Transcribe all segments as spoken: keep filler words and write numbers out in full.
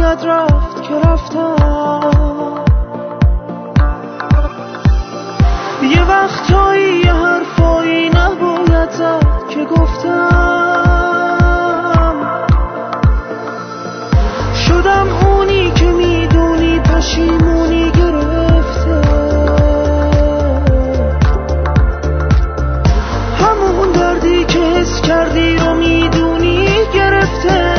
باید رفت که رفتم. یه وقتایی یه حرفایی نباید زد که گفتم. شدم اونی که میدونی پشیمونی گرفته، همون دردی که حس کردی رو میدونی گرفته.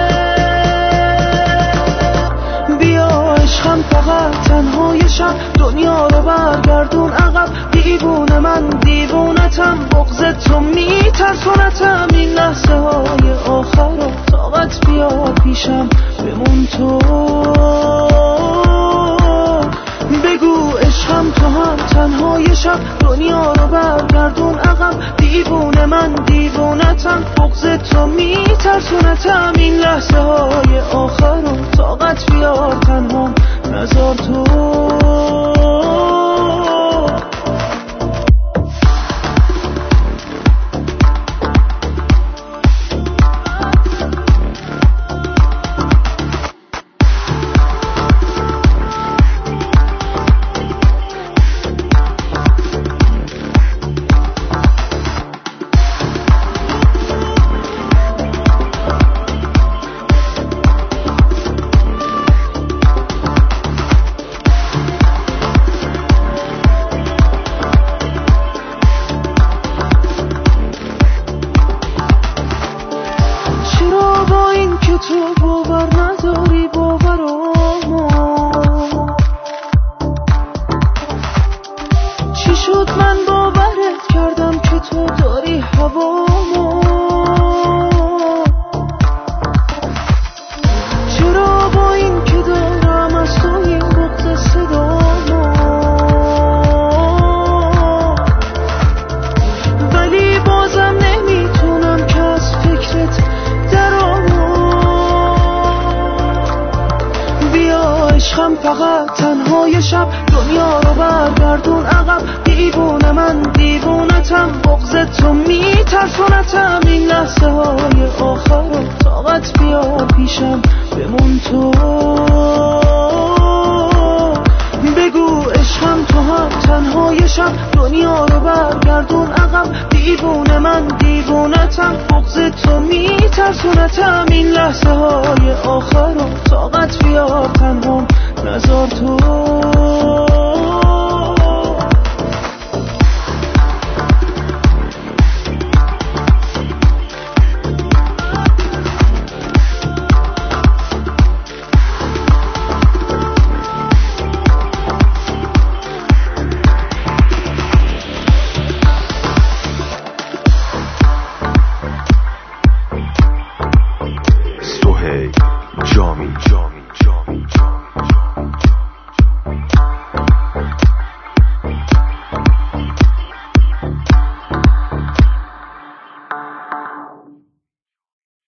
بیا عشقم فقط تنهای شب دنیا رو برگردون عقب. دیوونه من دیوونتم، بغض تو میترسونتم. این لحظه های آخر رو طاقت بیاد پیشم بمون تو. بگو عشقم تو هم تنهای شب دنیا رو برگردون عقب. دیوونه من دیوونتم، بغض تو میترسونتم. این لحظه های آخر رو طاقت بیاد تنها نذار تو. تو باور نداری باورامو، چی شد من باورت کردم که تو داری هوامو. چرا با این که دارم از تو این بغض صدامو، ولی بازم نمیتونم که از فکرت عشقم فقط تنهای شب دنیا رو برگردون عقب. دیوونه من دیوونتم، بغض تو میترسونتم. این لحظه های آخر رو طاقت بیاد پیشم بمون تو. بگو عشقم تو هم تنهای شب دنیا رو برگردون عقب. دیوونه من دیوونتم، بغض تو میترسونتم. این لحظه های آخر رو طاقت بیاد تنها نذار تو.